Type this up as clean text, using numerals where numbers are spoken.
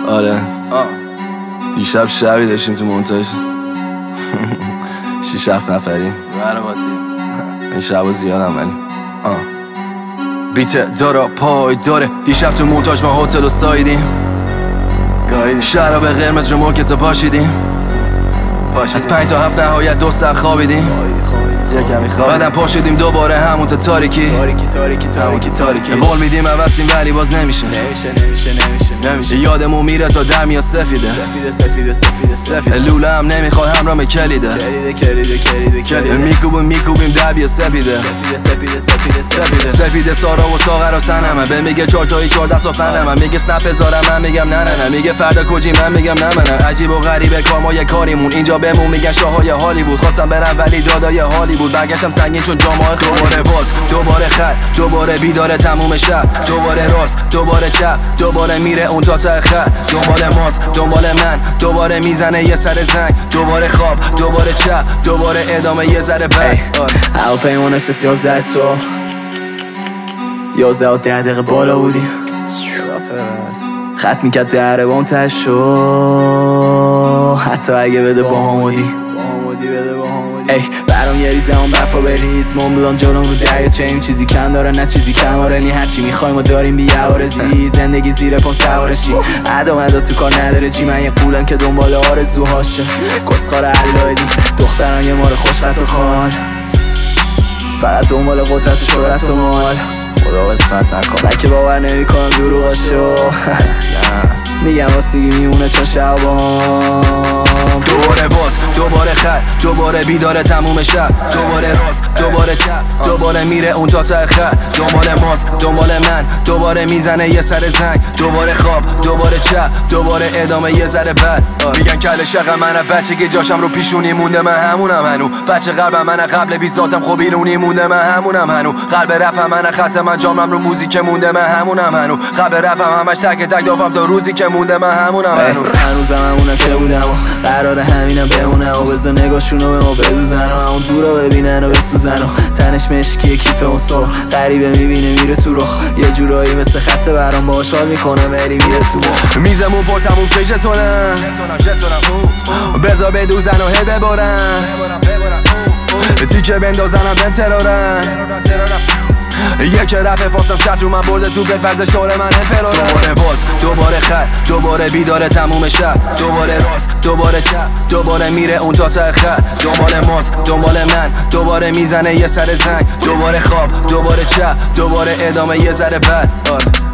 آره دیشب شبی داشتیم تو مونتاژ 6-7 نفریم این شبا زیادم ولی بیت دارا پای داره. دیشب تو مونتاژ ما هتل و سایدیم، شراب قرمز رو موکتا پاشیدیم. از 5 تا 7 نهایت 2 ساعت خوابیدیم. بعدم پاشیدیم دوباره همون تا تاریکی. قول میدیم عوضیم ولی باز نمیشه. یادمون میره تا در میاد سفیده. لوله هم نمیخواد همراه کلیده. میکوبیم در بیا سفیده. سفیده سارا و ساغر و سنمه. به میگه 4 تایی 4 دست و فنمه. میگه سنپ بذارم من میگم نه. میگه فردا کجی من میگم نه. عجیب و غریبه کار ما یه کاریمون. اینجا بهمون میگن شاهای هالیوود. خواستم برم ولی دادای حالی بود. برگشتم سنگین چون جامعه دوباره باز، دوباره خط، دوباره بیداره تموم شب، دوباره راست، دوباره چپ، دوباره میره اون تا ته خط. دنبال ماست، دنبال من، دوباره میزنه یه سر زنگ، دوباره خواب، دوباره چپ، دوباره ادامه یه ذره بعد. هواپیما نشست 11 صبح 11 و 10 دقیقه بالا بودیم. خط میکرد دره با اون ته شو. حتی اگه بده با همودی ای برام یه ریزه اون برفا بریز. مونبلان جلوم رو دریا چیم. چیزی کم داره نه چیزی کم آره نی. هرچی میخوایم و داریم بی‌عوارضی. زندگی زیر پام سوارشی. عدا تو کار نداره جی. من یه قولم که دنبال آرزوهاشه. کسخار علایدی دختران یه مار خوش خط و خان. فقط دنبال قدرت و شهرت و مال. خدا قسمت نکن که باور نمیکنم دروغاشو. میگم واسگی میمونه چون شبام. دوباره باز، دوباره خط، دوباره بیداره تموم شب، دوباره راست، دوباره چپ، دوباره میره اون تا ته خط. دنبال ماست، دنبال من، دوباره میزنه یه سر زنگ، دوباره خواب، دوباره چپ، دوباره ادامه یه ذره بعد. میگن کل شقم منم بچه که جاشم رو پیشونی مونده. من همونم هنو بچه قلبم منم قبل بیزاتم خب بیرونی مونده. من همونم هنو قلب رپم منم خط من جامم رو موزیک مونده. من همونم هنو قلب رپم همش تک تک دافم تا روزی که مونده. من همونم هنوزم همونم که بودم و قراره همینم بمونم. و بذار نگاهشونو به ما بدوزن و همون دور رو ببینن و بسوزن. و تنش مشکیه کیف اون سرخ غریبه میبینه میره تو رخ. یه جورایی مثل خط برام باهاش حال میکنه ولی میره تو مخ. میزمون پر تموم پیشتونم بذار بدوزن و هی ببارن. تیکه بندازنم بهم ترارن. یک رپ فاستم شد رو من برده تو بفرز شعر من امپرارم. دوباره باز، دوباره خط، دوباره بیداره تموم شب، دوباره راست، دوباره چپ، دوباره میره اون تا ته خط. دنبال ماست، دنبال من، دوباره میزنه یه سر زنگ، دوباره خواب، دوباره چپ، دوباره ادامه یه ذره بعد.